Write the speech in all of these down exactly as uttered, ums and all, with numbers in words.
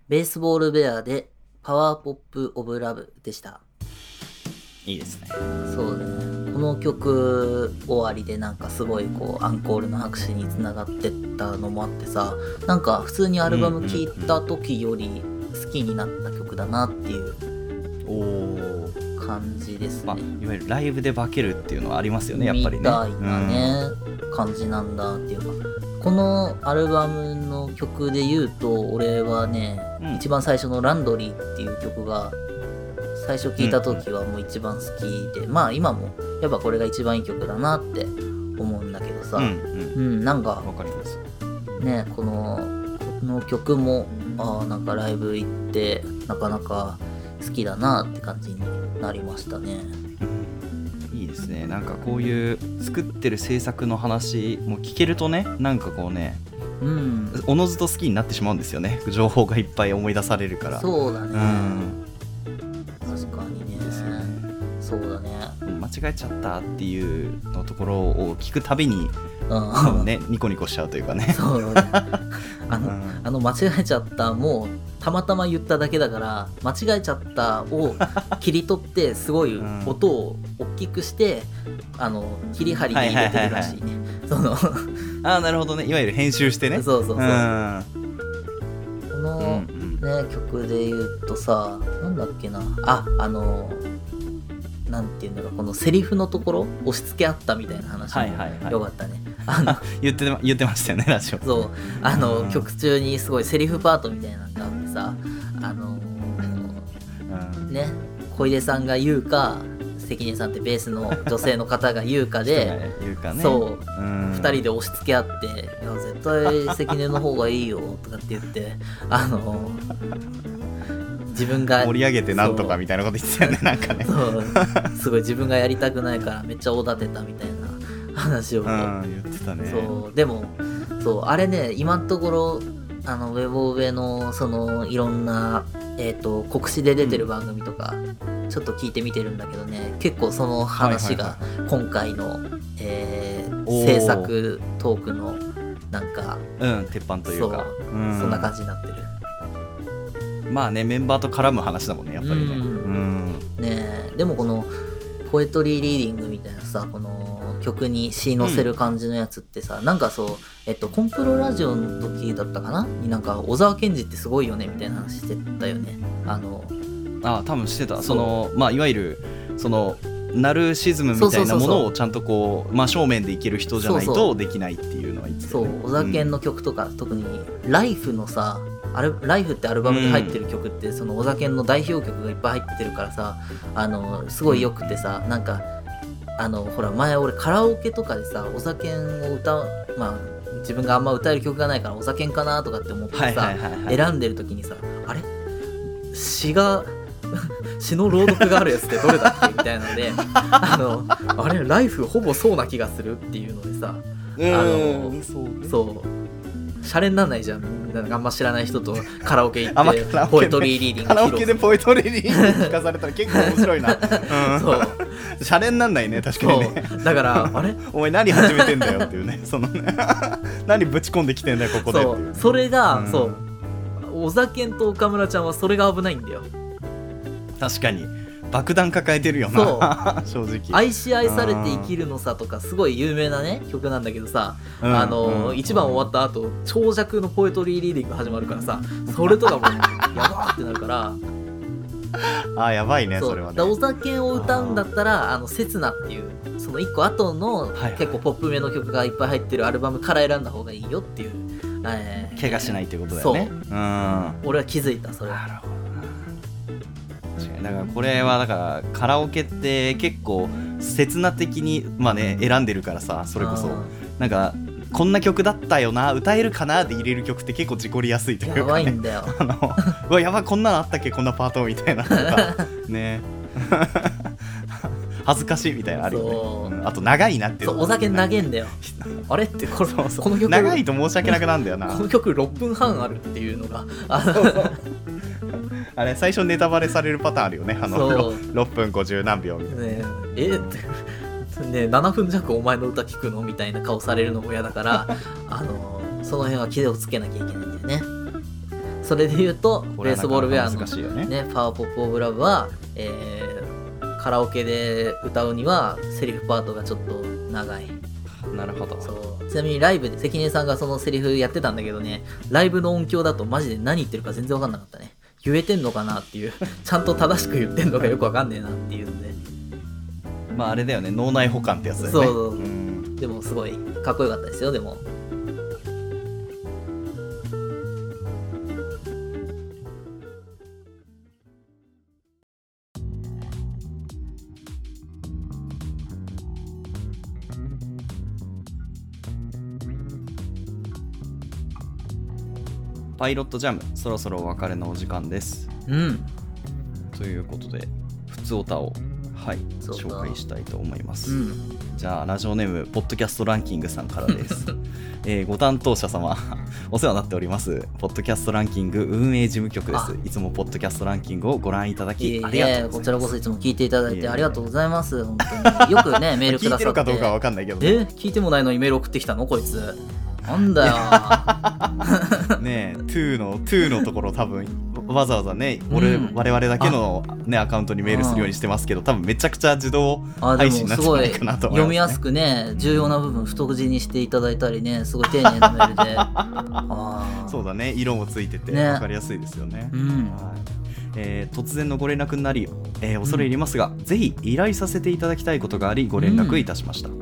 ベースボールベアでパワーポップオブラブでした。 いいですね。 そうね、この曲終わりでなんかすごいこうアンコールの拍手につながってったのもあってさ、なんか普通にアルバム聴いた時より好きになった曲だなっていう感じですね。 まあ、いわゆるライブで化けるっていうのはありますよね、やっぱりね。 みたいなね、うん、感じなんだっていうか、このアルバムの曲で言うと俺はね、うん、一番最初のランドリーっていう曲が最初聴いた時はもう一番好きで、うん、まあ今もやっぱこれが一番いい曲だなって思うんだけどさ、うん、うんうん、なんかわかりますね、このこの曲もあなんかライブ行ってなかなか好きだなって感じになりましたね。 いいですね。なんかこういう作ってる制作の話も聞けるとね、なんかこうね、うん、おのずと好きになってしまうんですよね。情報がいっぱい思い出されるから。 そうだね、うん、確かにね。そうだね、 間違えちゃったっていうのところを聞くたびに、うん、ね、ニコニコしちゃうというかね。 そうねあの、うん、あの間違えちゃったもうたまたま言っただけだから間違えちゃったを切り取ってすごい音を大きくして、うん、あの切り張りで入れてるらしいね。そのああ、なるほどね。いわゆる編集してね。 そうそうそう、うん、この、うんね、曲で言うとさ、なんだっけな、あ、あのなんていうんだろう、このセリフのところ押し付けあったみたいな話もよかったね。あの言って言ってましたよね、ラジオ。 そう、あの、うん、曲中にすごいセリフパートみたいなのがあってさ、あのーうん、ね、小出さんが言うか関根さんってベースの女性の方が言うかで言うか、ね、 そう、うん、ふたりで押し付け合って、いや絶対関根の方がいいよとかって言ってあのー、自分が盛り上げてなんとかみたいなこと言ってたよね。なんかね、 そうすごい自分がやりたくないからめっちゃおだてたみたいな話を、うん、 言ってたね。 そうでもそうあれね、今のところあのウェボウェのそのいろんな、えーと、告知で出てる番組とか、うん、ちょっと聞いてみてるんだけどね、結構その話が今回の、はいはいはい、えー、制作トークのなんか、 うん、鉄板というか、 そう、うん、そんな感じになってる。 まあね、メンバーと絡む話だもんね、やっぱりね。うん、うん、 ねえ、でもこのポエトリーリーディングみたいなさ、この曲に詩乗せる感じのやつってさ、うん、なんかそう、えっとコンプロラジオの時だったかなに、なんか小沢健二ってすごいよねみたいな話してたよね。あのあ多分してた。そのまあいわゆるそのナルシズムみたいなものをちゃんとこう真正面でいける人じゃないとできないっていうのは言ってたよね。 そう、小沢健の曲とか、うん、特にライフのさ、あれライフってアルバムに入ってる曲って、うん、その小沢健の代表曲がいっぱい入ってるからさ、あのすごいよくてさ、なんかあのほら前俺カラオケとかでさ、小沢健を歌う、まあ自分があんま歌える曲がないから小沢健かなとかって思ってさ、はいはいはいはい、選んでる時にさ、あれ詩が詩の朗読があるやつってどれだっけみたいなのであのあれライフほぼそうな気がするっていうのでさ、あのそうそうシャレになんないじゃん。なんかあんま知らない人とカラオケ行ってポエトリーリーディングカラオケでポエトリーリーディング聞かされたら結構面白いな、うん、そうシャレになんないね、確かにね。 だからあれお前何始めてんだよっていうねそのね何ぶち込んできてんだよここでっていう、 そうそれが、うん、そう小沢健と岡村ちゃんはそれが危ないんだよ。 確かに爆弾抱えてるよな正直。 愛し愛されて生きるのさとかすごい有名なね曲なんだけどさ、うん、あの、うん、いちばん終わった後長尺のポエトリーリーディング始まるからさ、それとかもやばーってなるからあーやばいね。 そ, それはね。 小沢健を歌うんだったらあの刹那っていうそのいっこ後の結構ポップめの曲がいっぱい入ってるアルバムから選んだ方がいいよっていう、 えー、怪我しないってことだよね。そう、うん、 俺は気づいたそれは。なるほど。 だからこれはだからカラオケって結構刹那的にまあね選んでるからさ、それこそなんかこんな曲だったよな歌えるかなで入れる曲って結構事故りやすいというか、ね、 やばいんだよあのうわやばいこんなのあったっけこんなパートみたいなとかね恥ずかしいみたいなのあるよね、うん、あと長いなっていうそうお酒長いんだよあれってこれそうそうこの曲長いと申し訳なくなんだよなこの曲ろっぷんはんあるっていうのがあれ最初ネタバレされるパターンあるよね。あの ろ, ろっぷんごじゅう何秒みたいな、 ね、えってねななふん弱お前の歌聞くのみたいな顔されるのも嫌だからあのその辺は気をつけなきゃいけないんだよね。そそれで言うとこれはベースボールベアの、 難しいよねね、パワーポップオブラブは、えー、カラオケで歌うにはセリフパートがちょっと長い。 なるほど。 そうちなみにライブで関根さんがそのセリフやってたんだけどね、ライブの音響だとマジで何言ってるか全然分かんなかったね。言えてんのかなっていうちゃんと正しく言ってんのかよく分かんねえなっていうので、 まああれだよね、脳内補完ってやつだよね。 そうそうそう、 うん、 でもすごいかっこよかったですよ。でもパイロットジャム、そろそろお別れのお時間です。 うんということで、ふつおたを、はい、 そうだ紹介したいと思います。 うん、 じゃあ、ラジオネーム、ポッドキャストランキングさんからです。えー、ご担当者様、お世話になっております。ポッドキャストランキング運営事務局です。いつもポッドキャストランキングをご覧いただき、 いえいえありがとうございます。 こちらこそいつも聞いていただいてありがとうございます。本当によくねメールくださって。 聞いてるかどうかは分かんないけど、ね、 え聞いてもないのにメール送ってきたのこいつ。なんだよねえ、トゥーの、トゥーのところ多分わざわざね、俺、うん、我々だけの、ね、アカウントにメールするようにしてますけど、多分めちゃくちゃ自動配信になっちゃうかなと思います、ね、 読みやすくね、重要な部分太字にしていただいたりね、すごい丁寧なメールであそうだね、色もついてて、 ね、 分かりやすいですよね、 うん、 はい、えー、突然のご連絡になり、えー、恐れ入りますが、うん、ぜひ依頼させていただきたいことがありご連絡いたしました、うん、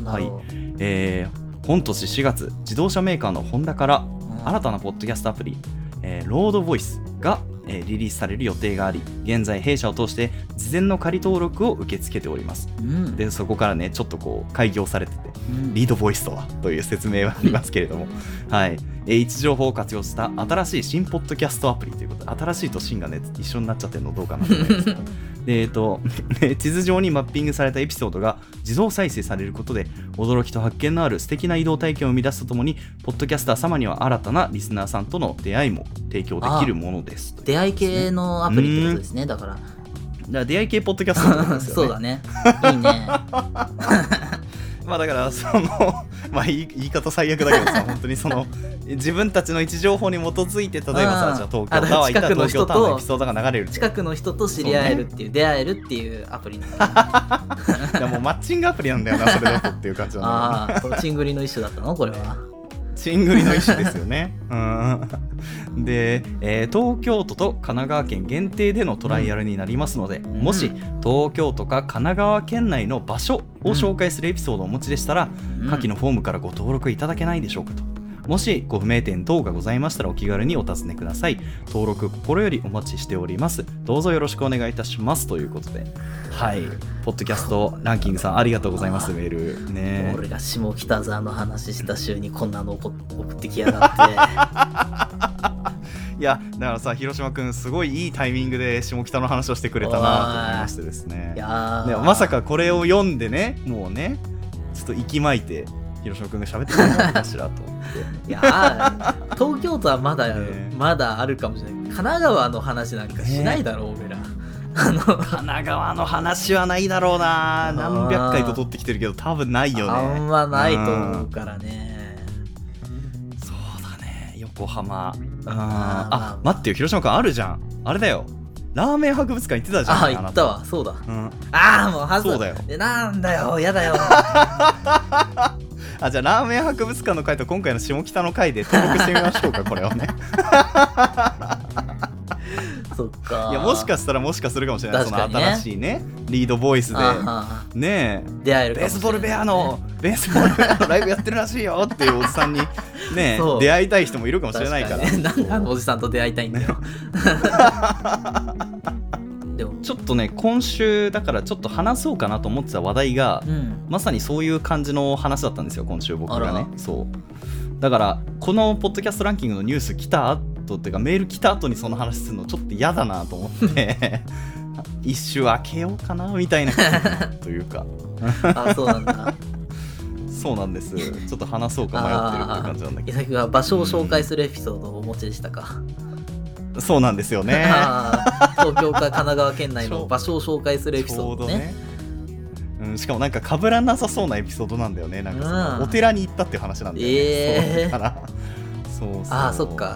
はい、えー本年しがつ、自動車メーカーのホンダから新たなポッドキャストアプリ、えー、ロードボイスが、えー、リリースされる予定があり、現在弊社を通して事前の仮登録を受け付けております、うん、でそこからねちょっとこう開業されてて、うん、リードボイスとはという説明はありますけれどもはい、えー、位置情報を活用した新しい新ポッドキャストアプリということで、新しいと新がね一緒になっちゃってるのどうかなと思いますで、えーと、地図上にマッピングされたエピソードが自動再生されることで、驚きと発見のある素敵な移動体験を生み出すとともに、ポッドキャスター様には新たなリスナーさんとの出会いも提供できるものです。 出会い系のアプリってことですね、だから。だから出会い系ポッドキャストってことですよね。 そうだね。いいね。 まあだからそのまあ言い、言い方最悪だけどさ、本当にその自分たちの位置情報に基づいて、例えばさ、じゃあ東京タワー行ったら東京タワーのエピソードが流れる、 近くの人と知り合えるっていう、出会えるっていうアプリなんだ、 ね、いやもうマッチングアプリなんだよな、それだとっていう感じなんだよな。 ああ、チングリの一種だったのこれは。 チングリの一種ですよね。うんで、えー、東京都と神奈川県限定でのトライアルになりますので、うん、もし東京都か神奈川県内の場所を紹介するエピソードをお持ちでしたら、うん、下記のフォームからご登録いただけないでしょうかと。もしご不明点等がございましたらお気軽にお尋ねください。登録心よりお待ちしております。どうぞよろしくお願いいたしますということで、はい、ポッドキャストランキングさんありがとうございます。メールね、 俺が下北沢の話した週にこんなの送ってきやがっていやだからさ、広島くんすごいいいタイミングで下北の話をしてくれたなと思いましてですね。いやね、まさかこれを読んでね、もうねちょっと息巻いて広島くんが喋ってくれたのかしらと思っていや東京都はまだ、ね、まだあるかもしれない。神奈川の話なんかしないだろう、ね、俺ら。あの神奈川の話はないだろうな。何百回と撮ってきてるけど多分ないよね。 あんまないと思うからね。 そうだね、横浜。ああ、待ってよ、広島くんあるじゃん。あれだよ、ラーメン博物館行ってたじゃん。 あ、行ったわ、そうだ、うん、 ああ、もうはずそうだよ。 なんだよ、やだよあ、じゃあラーメン博物館の回と今回の下北の回で登録してみましょうかこれをねそっか。 いや、もしかしたらもしかするかもしれない、ね、その新しいねリードボイスでねえ、 出会えるかもしれない、ね、 ベースボールベアのベースボールベアのライブやってるらしいよっていうおじさんにね出会いたい人もいるかもしれないから、 ね、なんであのおじさんと出会いたいんだよでもちょっとね、今週だからちょっと話そうかなと思ってた話題が、うん、まさにそういう感じの話だったんですよ、今週僕がね。そうだからこのポッドキャストランキングのニュース来た後っていうか、メール来た後にその話するのちょっと嫌だなと思って一周開けようかなみたいなというかあ、そうなんだそうなんです。ちょっと話そうか迷ってるっていう感じなんだけど、 伊崎は場所を紹介するエピソードをお持ちでしたか。 うん、そうなんですよね東京か神奈川県内の場所を紹介するエピソード ね, ね、 うん、しかもなんか被らなさそうなエピソードなんだよね。なんかそのお寺に行ったっていう話なんだよね、 えー、 そうからそうそう、 あ、そっか、 ね、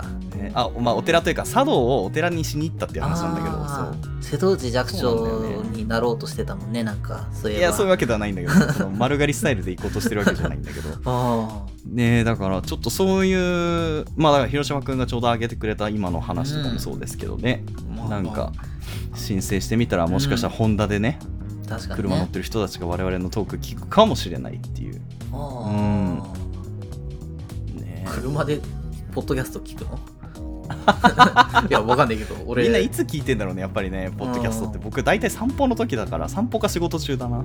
ね、あ、まあお寺というか茶道をお寺にしに行ったっていう話なんだけど、 あそうー瀬戸内寂聴になろうとしてたもんね、なんかそういえば。 いやそういうわけではないんだけどその丸刈りスタイルで行こうとしてるわけじゃないんだけどあねえ、だからちょっとそういう、まあだから広島くんがちょうど挙げてくれた今の話とかもそうですけどね、 うん、 なんか申請してみたらもしかしたらホンダでね、 うん、確かにね、 車乗ってる人たちが我々のトーク聞くかもしれないっていう。 あ、 うんね、 車でポッドキャスト聞くのいやわかんないけど俺みんないつ聞いてんだろうね、やっぱりねポッドキャストって。僕大体散歩の時だから、散歩か仕事中だな、うん、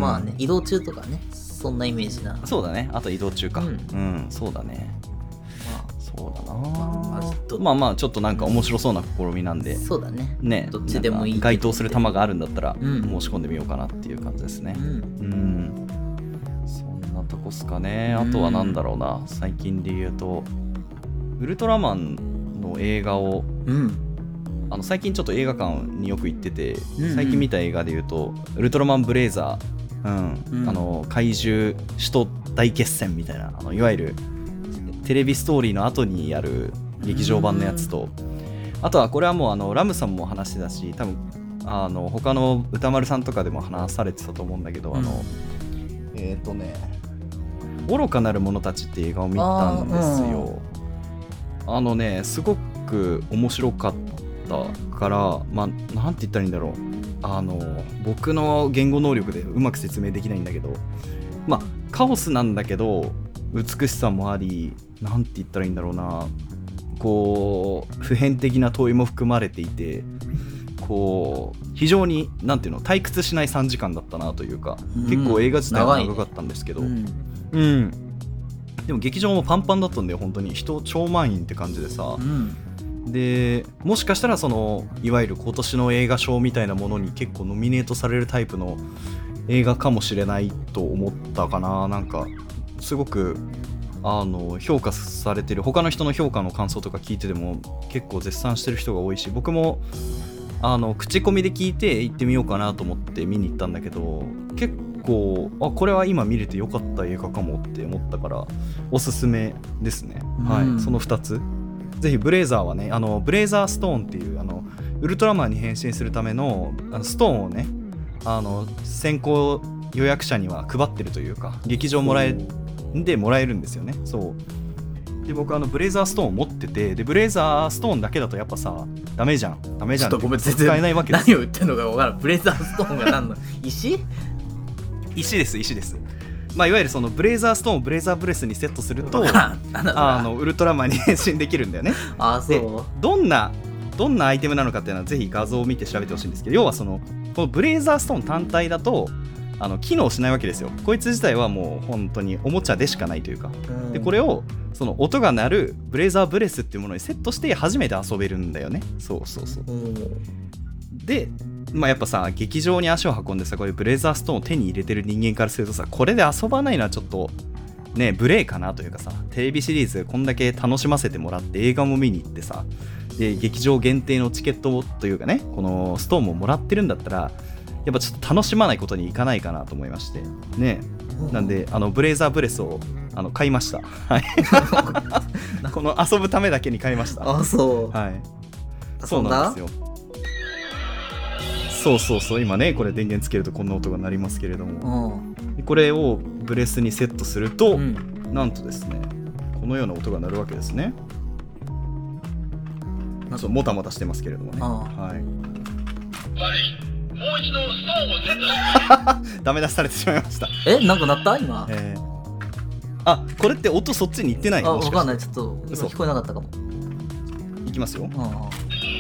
まあね、移動中とかね、そんなイメージな。 そうだね、あと移動中か、ううんん、 そうだね、 まあそうだな、 まあまあまあちょっとなんか面白そうな試みなんで、 そうだね、 ね、 どっちでもいいなんか該当する球があるんだったらうん申し込んでみようかなっていう感じですね。 うん、 うんそんなとこっすかね。あとはなんだろうな、最近で言うとウルトラマンの映画を、 うん、 あの最近ちょっと映画館によく行ってて、 うんうん、 最近見た映画で言うとウルトラマンブレイザー、うんうん、 あの怪獣首都大決戦みたいな、あのいわゆるテレビストーリーの後にやる劇場版のやつと、あとはこれはもうあのラムさんも話してたし、多分あの他の歌丸さんとかでも話されてたと思うんだけど、うん、あのえっ、ー、とね愚かなる者たちって映画を見たんですよ。あ,、うん、あのねすごく面白かったから、まあなんて言ったらいいんだろう、あの僕の言語能力でうまく説明できないんだけど、まあカオスなんだけど美しさもあり、なんて言ったらいいんだろうな、こう普遍的な問いも含まれていて、こう非常になんていうの退屈しないさんじかんだったなというか、うん、結構映画自体は長かったんですけど、うんうん、でも劇場もパンパンだったんだよ、本当に人超満員って感じでさ、うん、でもしかしたらそのいわゆる今年の映画賞みたいなものに結構ノミネートされるタイプの映画かもしれないと思ったかな。なんかすごくあの評価されてる、他の人の評価の感想とか聞いてても結構絶賛してる人が多いし、僕もあの口コミで聞いて行ってみようかなと思って見に行ったんだけど、結構あこれは今見れてよかった映画かもって思ったからおすすめですね、はい、そのふたつぜひ。ブレイザーはね、あのブレイザーストーンっていうあのウルトラマンに変身するため の, あのストーンをね、あの先行予約者には配ってるというか、劇場もらえでもらえるんですよね。そうで僕あのブレイザーストーンを持ってて、でブレイザーストーンだけだとやっぱさダメじゃんダメじゃん、 ちょっとごめん全然使えないわけです。 何を言ってんのか分からん。ブレイザーストーンが何の石石です石です。まあいわゆるそのブレイザーストーンをブレイザーブレスにセットするとあのウルトラマンに変身できるんだよね。 あそう。 でどんなどんなアイテムなのかっていうのはぜひ画像を見て調べてほしいんですけど、要はそのこのブレイザーストーン単体だとあの機能しないわけですよ。こいつ自体はもう本当におもちゃでしかないというか、でこれをその音が鳴るブレイザーブレスっていうものにセットして初めて遊べるんだよね。そうそうそう。でまあやっぱさ劇場に足を運んでさこういうブレイザーストーンを手に入れてる人間からするとさ、これで遊ばないのはちょっとね無礼かなというかさ、テレビシリーズこんだけ楽しませてもらって映画も見に行ってさ、で劇場限定のチケットというかねこのストーンももらってるんだったらやっぱちょっと楽しまないことにいかないかなと思いましてね。なんであのブレイザーブレスをあの買いました。はいこの遊ぶためだけに買いました。 あそう。 はい。そうなんですよ。そうそうそう。今ねこれ電源つけるとこんな音が鳴りますけれども、これをブレスにセットすると、うん、なんとですねこのような音が鳴るわけですね。そうもたもたしてますけれどもね。はい。もう一度ストーンをセットしてダメ出しされてしまいました。 えなんか鳴った今、 えー、あこれって音そっちに行ってない？ あ分かんない、ちょっと今聞こえなかったかも。 いきますよ。あ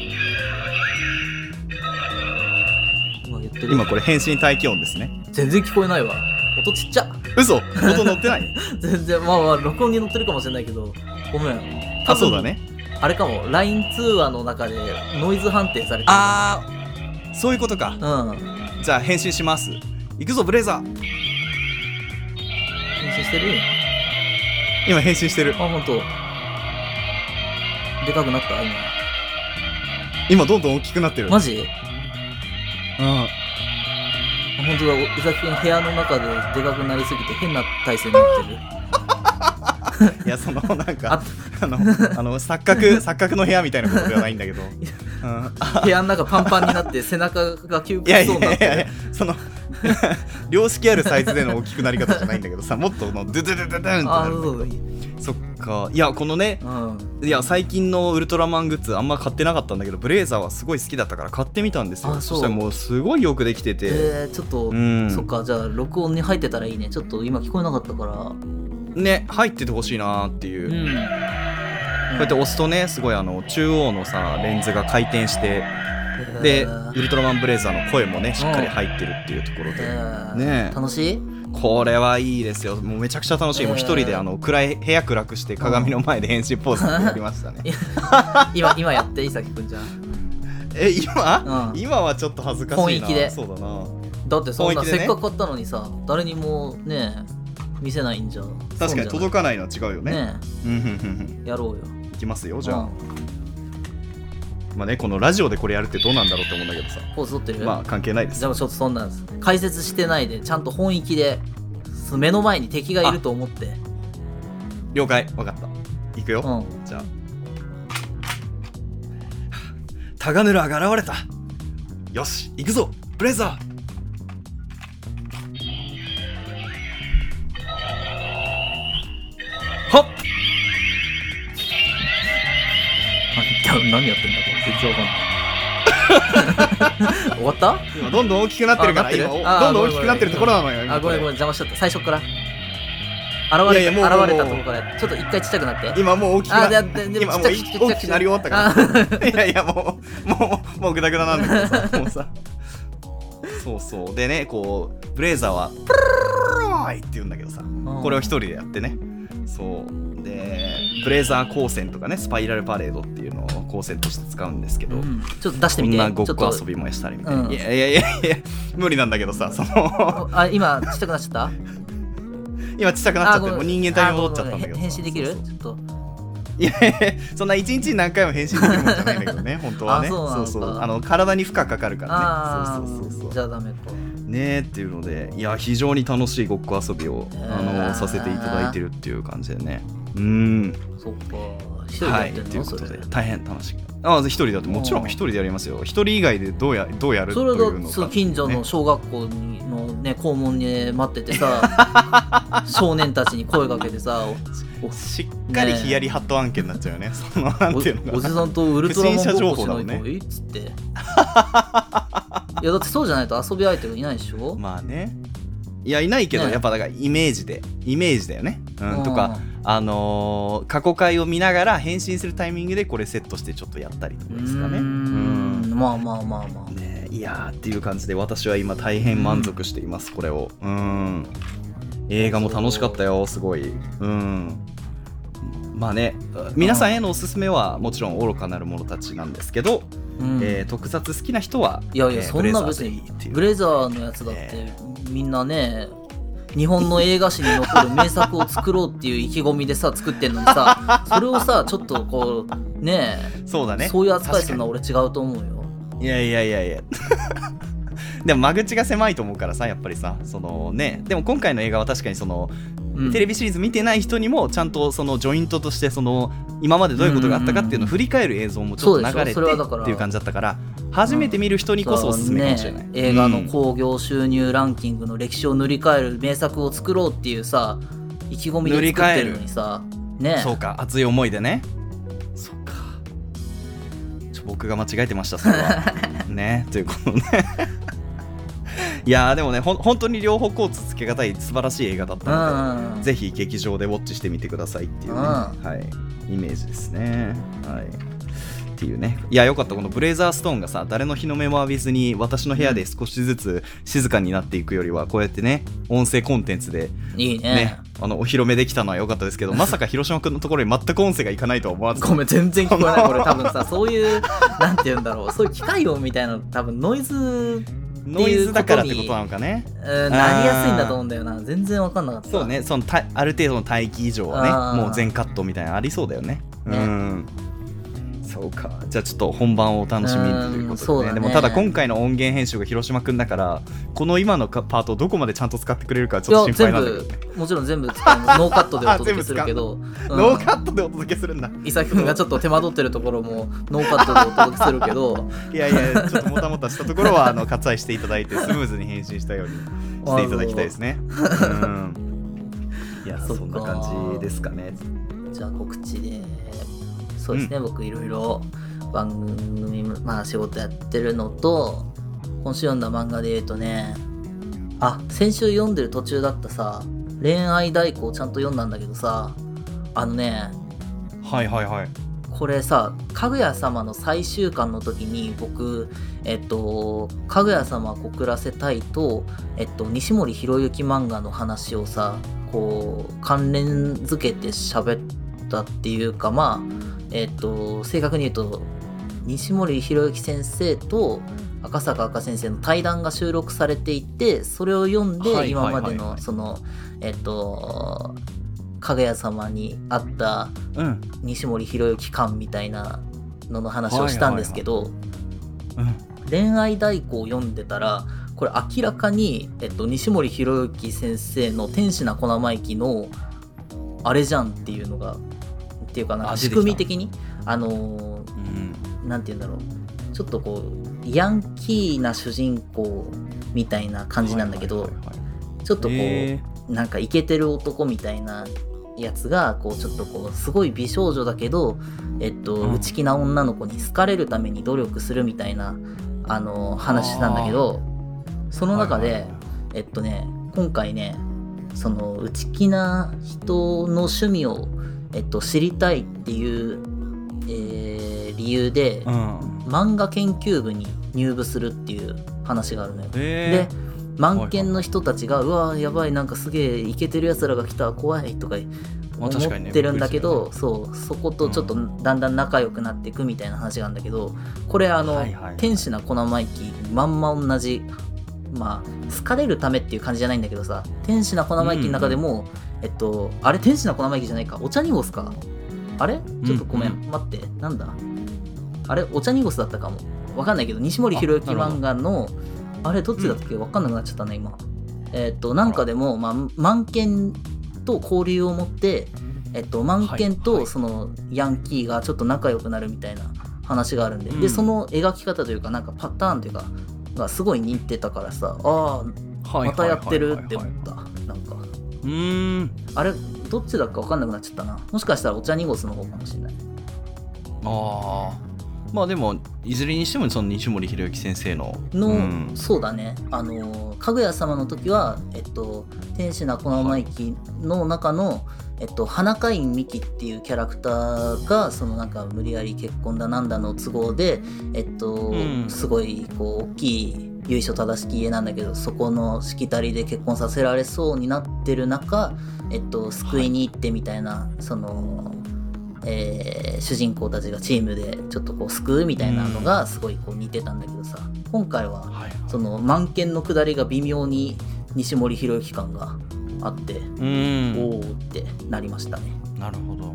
今言ってる。 今これ変身待機音ですね。 全然聞こえないわ、音ちっちゃ。 嘘音乗ってない全然まあまあ録音に乗ってるかもしれないけどごめん。 あそうだね、 あれかも ライン 通話の中でノイズ判定されてる。 あーそういうことか。 うん。 じゃあ変身します。行くぞブレイザー。 変身してる？ 今変身してる。 あ本当。でかくなった今。 今どんどん大きくなってる。 マジ？ うん。 本当だ。伊崎くん部屋の中ででかくなりすぎて変な体勢になってる。 いやそのなんかあのあの錯覚錯覚の部屋みたいなことではないんだけど、うん、 部屋の中パンパンになって背中が窮屈そうになってる。いやいやいやいやその良識あるサイズでの大きくなり方じゃないんだけどさ、もっとのドゥドゥドゥドゥドゥンってなるんだけど。そっか。いやこのね、うん、いや最近のウルトラマングッズあんま買ってなかったんだけど、ブレイザーはすごい好きだったから買ってみたんですよ。そしたらもうすごいよくできてて、 えー、ちょっと、うん、そっか。じゃあ録音に入ってたらいいね。ちょっと今聞こえなかったからね、入っててほしいなっていう、うん、こうやって押すとね、すごいあの中央のさレンズが回転して、でウルトラマンブレイザーの声もねしっかり入ってるっていうところで、ね、 楽しい？ これはいいですよ。もうめちゃくちゃ楽しい。もう一人であの暗い部屋暗くして鏡の前で変身ポーズやりましたね。 今今やっていさきくんじゃん。 え今、 うん、 今はちょっと恥ずかしいな。 本意気で。 そうだな。 だってそんな、ね、せっかく買ったのにさ、誰にもね見せないんじゃ。 確かに届かないのは違うよね。 ねやろうよ。 いきますよじゃあ。うん、まあね、このラジオでこれやるってどうなんだろうって思うんだけどさ。 ポーズ取ってる？ まあ関係ないです。 じゃあちょっとそんなんです。解説してないでちゃんと本意気で目の前に敵がいると思って。 了解、分かった。いくよ。うん、じゃあ。タガヌラが現れた。よし、行くぞ、ブレイザー。はっ。 何やってんだこれ、全然わかんない。終わった？ 今どんどん大きくなってるから、今どんどん大きくなってるところなのよ。 あ、ごめんごめん、邪魔しちゃった。最初から現れた、現れたところからちょっと一回ちっちゃくなって。 今もう大きくなって、 今もう大きくなり終わったから。いやいやもうもうもうグダグダなんだけどさ、もうさ。そうそうでね、こうブレイザーはプルルルーイって言うんだけどさ、これを一人でやってね。そうでブレイザー光線とかね、スパイラルパレードっていうのを光線として使うんですけど、うん、 ちょっと出してみて。 こんなごっこ遊びもしたりみたいな、うん、いやいやいやいや無理なんだけどさ、そのあ今ちっちゃくなっちゃった今ちっちゃくなっちゃって、もう人間体に戻っちゃったんだけど。 変身できる？ちょっといやいやそんな一日に何回も変身できるもんじゃないんだけどね本当はね。そうそうあの体に負荷かかるからね。そうそうそうそう。 じゃあダメかねーっていうので、いや非常に楽しいごっこ遊びを、えー、あのさせていただいてるっていう感じでね。うん。 そっか。一人でやってんの？ はい、ということで大変楽しい。ああ一人だともちろん一人でやりますよ。一人以外でどうやどうやるというのか、ね。 それが近所の小学校のね校門に待っててさ少年たちに声かけてさ。 しっかりヒヤリハット案件になっちゃうよね。そのなんていうのかな、 おじさんとウルトラマンごっこしないといいっつって。いやだってそうじゃないと遊び相手がいないでしょ。 まあね。いやいないけど、ね、やっぱだからイメージでイメージだよね。うん、とかあのー、過去回を見ながら変身するタイミングでこれセットしてちょっとやったりとかですかね。うーん、 うんまあまあまあまあ。 ね、いやーっていう感じで私は今大変満足しています、これを。うん。映画も楽しかったよ、すごい。うん。まあね、皆さんへのおすすめはもちろん愚かなる者たちなんですけど、うんえー、特撮好きな人はいやいや、えー、そんな別にブレザーのやつだって、えー、みんなね日本の映画史に残る名作を作ろうっていう意気込みでさ作ってんのにさそれをさちょっとこうねそうだねそういう扱いするのは俺違うと思うよ。 いやいやいやいやでも間口が狭いと思うからさやっぱりさそのねでも今回の映画は確かにその、うん、テレビシリーズ見てない人にもちゃんとそのジョイントとしてその今までどういうことがあったかっていうのを振り返る映像もちょっと流れてっていう感じだったから初めて見る人にこそおすすめかもしれない、 うんね、映画の興行収入ランキングの歴史を塗り替える名作を作ろうっていうさ意気込みで作ってるのにさねそうか熱い思いでねそうかちょ僕が間違えてましたそれはねということねいやーでもねほ本当に両方コーツつけがたい素晴らしい映画だったのでぜひ劇場でウォッチしてみてくださいっていうね、はい、イメージですねはいっていうねいやよかったこのブレイザーストーンがさ誰の日の目も浴びずに私の部屋で少しずつ静かになっていくよりはこうやってね音声コンテンツでいいね、ねあのお披露目できたのは良かったですけどまさか広島君のところに全く音声がいかないとは思わずごめん全然聞こえないこれ多分さそういうなんて言うんだろうそういう機械音みたいな多分ノイズノイズだからってことなのかねなりやすいんだと思うんだよな全然分かんなかったそうねそのたある程度の帯域以上はねもう全カットみたいなのありそうだよねねうんそそうか、じゃあちょっと本番をお楽しみにということで ね, ねでもただ今回の音源編集が広島くんだからこの今のパートをどこまでちゃんと使ってくれるかちょっと心配なんだけど、ね、 もちろん全部使うノーカットでお届けするけど、うん、 ノーカットでお届けするんだ。 伊崎くんがちょっと手間取ってるところもノーカットでお届けするけどいやいやちょっともたもたしたところはあの割愛していただいてスムーズに編集したようにしていただきたいですね。うんいや そ, そんな感じですかね。 じゃあ告知でそうですね、うん、僕いろいろ番組、まあ、仕事やってるのと今週読んだ漫画で言うとね、あ先週読んでる途中だったさ恋愛代行ちゃんと読んだんだけどさ、あのねはいはいはいこれさかぐや様の最終巻の時に僕えっとかぐや様告らせたいとえっと西森博之漫画の話をさこう関連付けて喋ったっていうか、まあえっと正確に言うと西森博之先生と赤坂赤先生の対談が収録されていて、それを読んで今までのそのえっとかぐや様にあった西森博之感みたいなのの話をしたんですけど、恋愛代行を読んでたらこれ明らかに、えっと、西森博之先生の天使な小生意気のあれじゃんっていうのがっていうかなんか仕組み的にあのーうん、なんて言うんだろう、ちょっとこうヤンキーな主人公みたいな感じなんだけど、はいはいはいはい、ちょっとこうなんかイケてる男みたいなやつがこうちょっとこうすごい美少女だけど、えっと、うん、内気な女の子に好かれるために努力するみたいなあの話なんだけど、その中で、はいはいはい、えっとね今回ねその内気な人の趣味を、えっと、知りたいっていう、えー、理由で、うん、漫画研究部に入部するっていう話があるのよ。で漫研の人たちが、はいはい、うわやばいなんかすげえイケてるやつらが来た怖いとか思ってるんだけど、まあね、そうそことちょっとだんだん仲良くなっていくみたいな話があるんだけど、これあの、はいはいはい、天使な小生意気まんま同じ、まあ好かれるためっていう感じじゃないんだけどさ、天使な小生意気の中でも、うんうん、えっとあれ天使な小生意気じゃないかお茶濁すかあれちょっとごめん、うんうん、待ってなんだあれお茶濁すだったかもわかんないけど西森博之漫画のあれどっちだったっけ、うん、分かんなくなっちゃったね今。えっとなんかでも、まあ、漫研と交流を持って、えっと、漫研とそのヤンキーがちょっと仲良くなるみたいな話があるんで、うん、でその描き方というかなんかパターンというかがすごい似てたからさ、ああまたやってるって思った。なんかうーんあれどっちだか分かんなくなっちゃったな。もしかしたらお茶濁すの方かもしれない。 ああまあでもいずれにしてもその西森博之先生のの、うん、そうだねあのかぐや様の時はえっと天使な小生意気の中の、えっと花花院美紀っていうキャラクターがそのなんか無理やり結婚だなんだの都合でえっと、うん、すごいこう大きい由緒正しき家なんだけどそこのしきたりで結婚させられそうになってる中えっと救いに行ってみたいな、はい、そのえー、主人公たちがチームでちょっとこう救うみたいなのがすごいこう似てたんだけどさ、今回はその漫研の下りが微妙に西森博之感があって、うん、おーってなりましたね。 なるほど。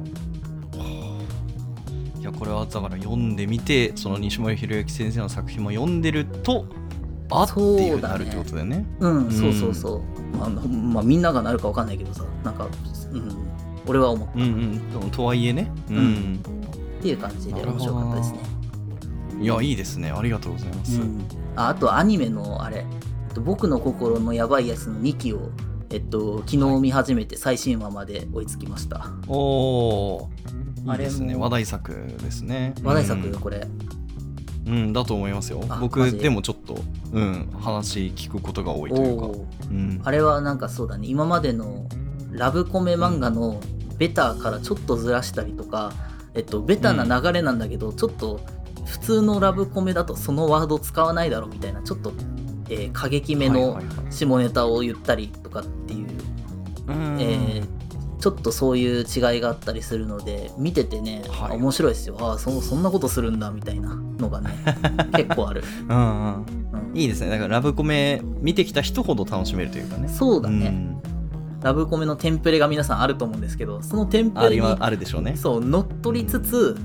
いやこれはだから読んでみてその西森博之先生の作品も読んでるとあっていう風になるってことだよね。 うん、そうそうそう、まあまあ、みんながなるか分かんないけどさなんかうん俺は思った、うんうん、とはいえね、うんうん、 っていう感じで面白かったですね。 いやいいですねありがとうございます、うん、 あ, あとアニメのあれ僕の心のやばいやつのにきを、えっと、昨日見始めて最新話まで追いつきました、はい、 おーいいですね話題作ですね。 話題作よこれ、 うん、うん、だと思いますよ。僕でもちょっと、うん、話聞くことが多いというか、うん、 あれはなんかそうだね今までのラブコメ漫画のベタからちょっとずらしたりとか、えっと、ベタな流れなんだけど、うん、ちょっと普通のラブコメだとそのワード使わないだろうみたいなちょっと、えー、過激めの下ネタを言ったりとかっていう、はいはいはいえー、ちょっとそういう違いがあったりするので見ててね、はい、面白いですよ。ああ そ, そんなことするんだみたいなのがね結構あるうん、うんうん、いいですね。だからラブコメ見てきた人ほど楽しめるというかね。 そうだね、うんラブコメのテンプレが皆さんあると思うんですけどそのテンプレにあ, あるでしょうね。 そう乗っ取りつつ、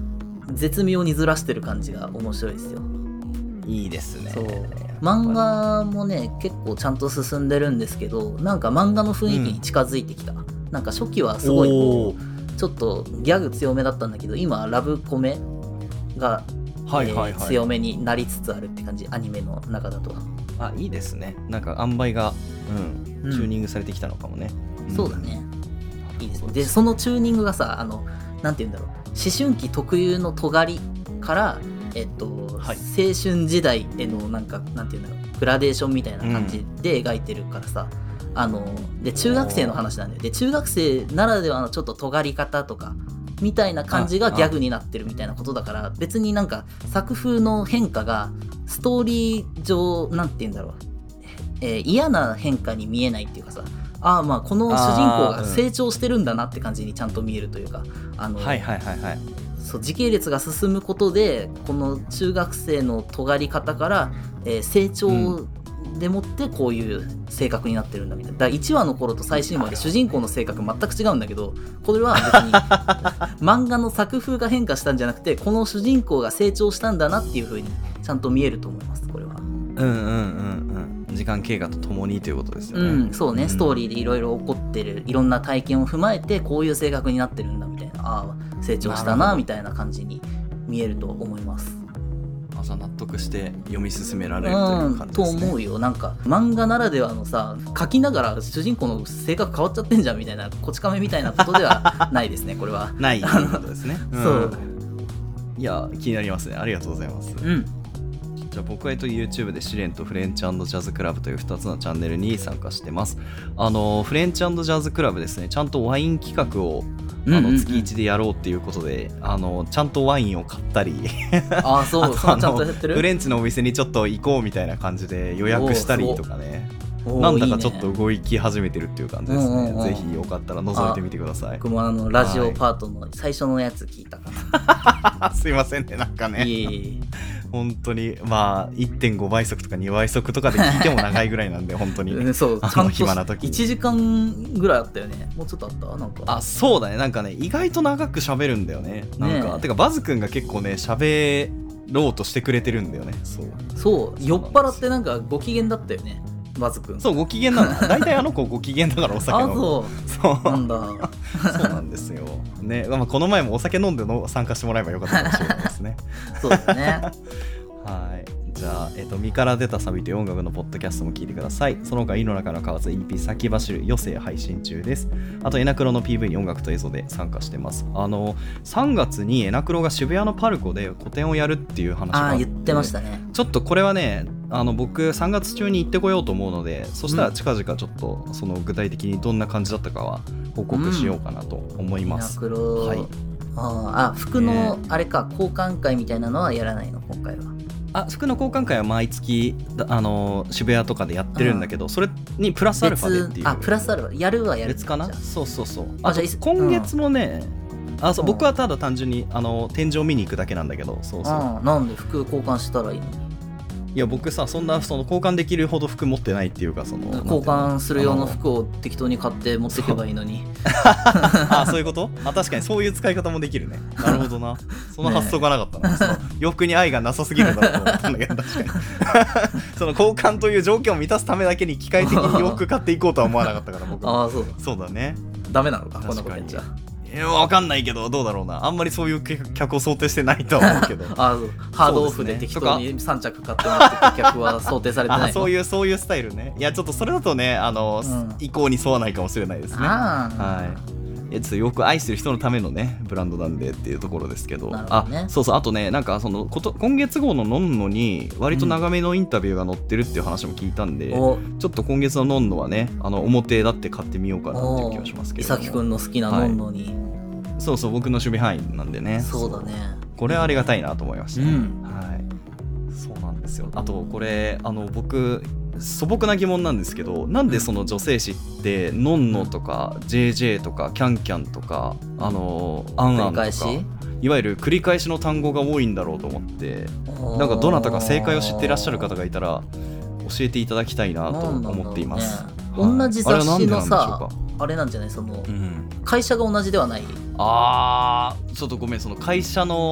絶妙にずらしてる感じが面白いですよ。 いいですね。 そう漫画もね結構ちゃんと進んでるんですけど、なんか漫画の雰囲気に近づいてきた、うん、なんか初期はすごいこうちょっとギャグ強めだったんだけど、今ラブコメが、はいはいはいえー、強めになりつつあるって感じ、アニメの中だと。 あ、いいですね。なんか塩梅が、うん、チューニングされてきたのかもね、 うん、そうだね、いいですね。でそのチューニングがさ、あのなんて言うんだろう、思春期特有の尖りからえっと、はい、青春時代へのなんかなんていうんだろう、グラデーションみたいな感じで描いてるからさ、うん、あので中学生の話なんだよ。で中学生ならではのちょっと尖り方とかみたいな感じがギャグになってるみたいなことだから、別になんか作風の変化がストーリー上なんて言うんだろう、えー、嫌な変化に見えないっていうかさ、ああまあこの主人公が成長してるんだなって感じにちゃんと見えるというか、あのはいはいはいはい、 そう時系列が進むことでこの中学生の尖り方から、えー、成長でもってこういう性格になってるんだみたいな。だからいちわの頃と最新話で主人公の性格全く違うんだけど、これは別に漫画の作風が変化したんじゃなくて、この主人公が成長したんだなっていう風にちゃんと見えると思います。これはうんうんうんうん、時間経過とともにということですよね。 うん、そうね、うん、ストーリーでいろいろ起こってるいろんな体験を踏まえてこういう性格になってるんだみたいな、ああ成長したなみたいな感じに見えると思います。 朝納得して読み進められるという感じですね、 うん、と思うよ。なんか漫画ならではのさ、書きながら主人公の性格変わっちゃってんじゃんみたいな、こち亀みたいなことではないですねこれはないということですね、うん、 そういや気になりますね。ありがとうございます、 うん、 じゃあ僕は YouTube で試練とフレンチ&ジャズクラブというふたつのチャンネルに参加してます。あのフレンチ&ジャズクラブですね、ちゃんとワイン企画をあの月いちでやろうっていうことで、うんうんうん、あのちゃんとワインを買ったりあそうあとそちゃんとやってるフレンチのお店にちょっと行こうみたいな感じで予約したりとかね、なんだかちょっと動き始めてるっていう感じですね。いいね、ぜひよかったら覗いてみてください。 僕もあのラジオパートの最初のやつ聞いたかな、はい、すいませんね、なんかねいえいえ本当にまあ いってんご 倍速とかにばい速とかで聞いても長いぐらいなんで本当にそうちゃんと暇な時いちじかんぐらいあったよね。もうちょっとあったなんか。 あそうだね、なんかね意外と長く喋るんだよね。なんか、ね、てかバズくんが結構ね喋ろうとしてくれてるんだよね。そうそう酔っ払ってなんかご機嫌だったよねバズくん。 そうご機嫌なの大体あの子ご機嫌だからお酒飲む。 あそうそうなんだそうなんですよね。まあ、この前もお酒飲んでの参加してもらえばよかったかもしれないですねそうですねはいじゃあ、えーと、身から出たサビという音楽のポッドキャストも聞いてください。その他、井の中の河津 イーピー 先走る余生配信中です。あと、エナクロの ピーブイ に音楽と映像で参加してます。あの、さんがつにエナクロが渋谷のパルコで個展をやるっていう話があって、 あ言ってましたね。 ちょっとこれはね、あの僕さんがつ中に行ってこようと思うので、そしたら近々ちょっとその具体的にどんな感じだったかは報告しようかなと思います。 エナクロ、はい、ああ服のあれか、交換会みたいなのはやらないの今回は。 あ服の交換会は毎月あの渋谷とかでやってるんだけど、それにプラスアルファでっていう。 あプラスアルファやるはやる別かな。そうそうそう。 あじゃあ今月もね、うん、あそう僕はただ単純にあの天井見に行くだけなんだけど、そうそう。 あなんで服交換したらいいのに。 いや僕さそんなその交換できるほど服持ってないっていうか、その交換する用の服を適当に買って持っていけばいいのに。 あそういうこと。あ確かにそういう使い方もできるね。なるほどな。その発想がなかったな。その洋服に愛がなさすぎるんだと思ったんだけど確かにその交換という条件を満たすためだけに機械的に洋服買っていこうとは思わなかったから僕あそうだそうだね。 ダメなのかこんなこと言っちゃ。 えー、分かんないけどどうだろうな。あんまりそういう客を想定してないとは思うけどあそうハードオフで適当にさん着買ってもらって客は想定されてないの。 あそういうそういうスタイルね。いやちょっとそれだとねあの、うん、意向に沿わないかもしれないですね。はいいやちょっとよく愛してる人のためのねブランドなんでっていうところですけど、 ね、 あそうそうあとねなんかそのこと今月号ののんのに割と長めのインタビューが載ってるっていう話も聞いたんで、うん、ちょっと今月ののんのはねあの表だって買ってみようかなっていう気がしますけど、 伊崎くんの好きなのんのに、はいそうそう僕の守備範囲なんでね。 そうだねこれはありがたいなと思いましたね、 うんはい、そうなんですよ。あとこれあの僕素朴な疑問なんですけど、なんでその女性誌ってのんのとか ジェージェー とかキャンキャンとかあのアンアンとかいわゆる繰り返しの単語が多いんだろうと思って、なんかどなたか正解を知っていらっしゃる方がいたら教えていただきたいなと思っています。 ね、はい、同じ雑誌のさあれなんじゃないその、うん、会社が同じではない。 あーちょっとごめんその会社の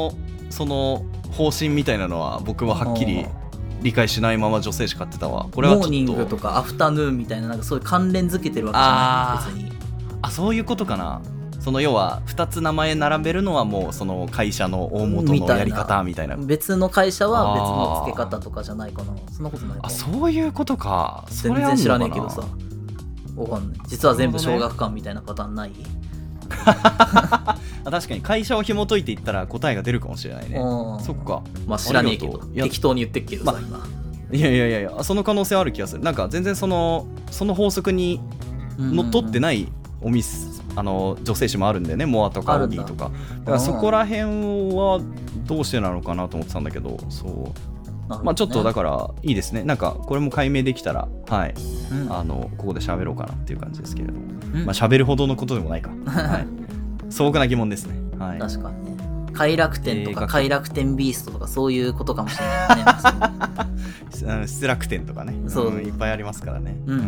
その方針みたいなのは僕ははっきり理解しないまま女性誌買ってたわ。これはちょっとモーニングとかアフタヌーンみたいな、なんかそういう関連付けてるわけじゃない別に。 あ、そういうことかな。その要はふたつ名前並べるのはもうその会社の大元のやり方みたいな。 別の会社は別の付け方とかじゃないかな。そんなことないか。 あ、そういうことか。 全然知らねえけどさ。わかんない。実は全部小学館みたいなパターンない？ 確かに会社を紐解いていったら答えが出るかもしれないね。そっか。 まあ知らねえけど、適当に言ってっけどさ、まあ、今。 いやいやいやいや、その可能性ある気がする。なんか全然そのその法則にのっとってないお店、あの女性誌もあるんだよね。モアとかオギーとか。だからそこら辺はどうしてなのかなと思ってたんだけど、そう。ね、まあちょっとだからいいですね。なんかこれも解明できたら、はい、うん、あのここで喋ろうかなっていう感じですけれども、うん、まあ喋るほどのことでもないか。はい、素朴な疑問ですね。はい。 確かにね。快楽天とか快楽天ビーストとかそういうことかもしれないね。 失楽天とかね。そう、うん、いっぱいありますからね。 うん。うん、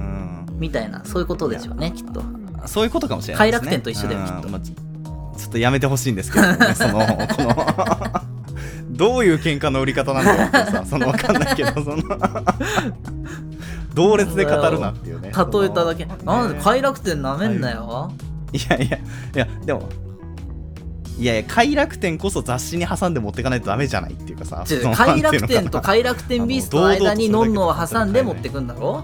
みたいなそういうことでしょうねきっと。 そういうことかもしれないですね。 快楽天と一緒だよきっと。 まあ、ちょっとやめてほしいんですけどね。そのこの。どういう喧嘩の売り方なんだろうってさ、その分かんないけど、その同列で語るなっていうね。 例えただけ。なんで快楽天なめんなよ。 いやいやいや、でもいやいや、快楽天こそ雑誌に挟んで持ってかないとダメじゃないっていうかさ、 快楽天と快楽天ビーストの間にノンノを挟んで持ってくんだろ。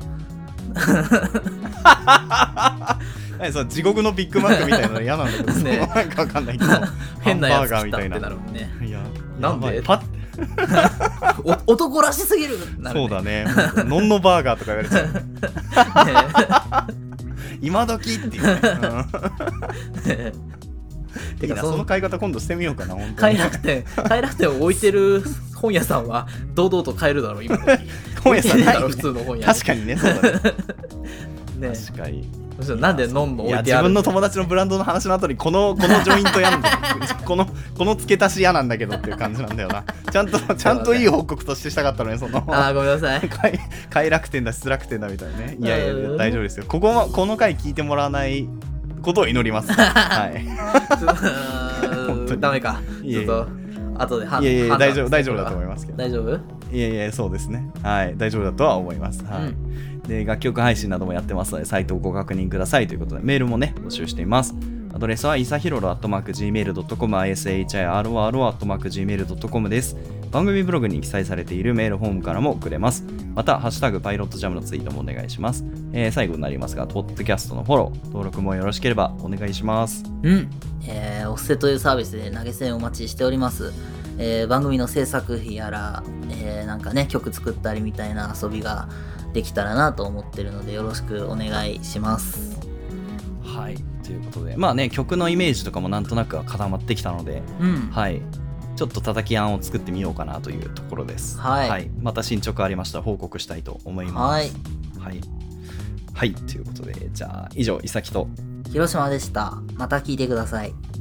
そう地獄のビッグマックみたいなの嫌なんだけど、ね、なんかわかんないけど変なやつ来たってなるもんね。いやなんでパッ男らしすぎるなる、 ね、そうだね。ノンノバーガーとか言われちゃう、ね、今時っていうね。てかその買い方今度してみようかな。 快楽天快楽天を置いてる本屋さんは堂々と買えるだろう今時。 本屋さんない、ね、 普通の本屋。 確かにね、そうだね。ね、確かに。 なんでノンノ置いてある。いや自分の友達のブランドの話の後にこのこのジョイントやんだこのこの付け足し嫌なんだけどっていう感じなんだよな。ちゃんとちゃんといい報告としてしたかったのに、そのあーごめんなさい。 快楽天だ失楽天だみたいなね。いやいや大丈夫ですよ。ここもこの回聞いてもらわないことを祈ります。はい。 本当にダメか。ちょっと後で判断。 いやいや大丈夫大丈夫だと思いますけど。 大丈夫？ いやいやそうですね。はい大丈夫だとは思います。はい。うん、で楽曲配信などもやってますのでサイトをご確認くださいということでメールもね募集しています。アドレスはいさひろろ アットマークジーメールドットコム アイエスエイチアイアールオーアールオー アットマークジーメールドットコム です。番組ブログに記載されているメールフォームからも送れます。またハッシュタグパイロットジャムのツイートもお願いします。えー、最後になりますがポッドキャストのフォロー登録もよろしければお願いします。 うん、えー、お捨てというサービスで投げ銭お待ちしております。えー、番組の制作費やら、えー、なんかね曲作ったりみたいな遊びができたらなと思ってるのでよろしくお願いします。 はいということでまあね曲のイメージとかもなんとなくは固まってきたので、うん、はいちょっと叩き案を作ってみようかなというところです。はい、はい、また進捗ありましたら報告したいと思います。はいはい、はい、ということでじゃあ以上いさきと広島でした。また聞いてください。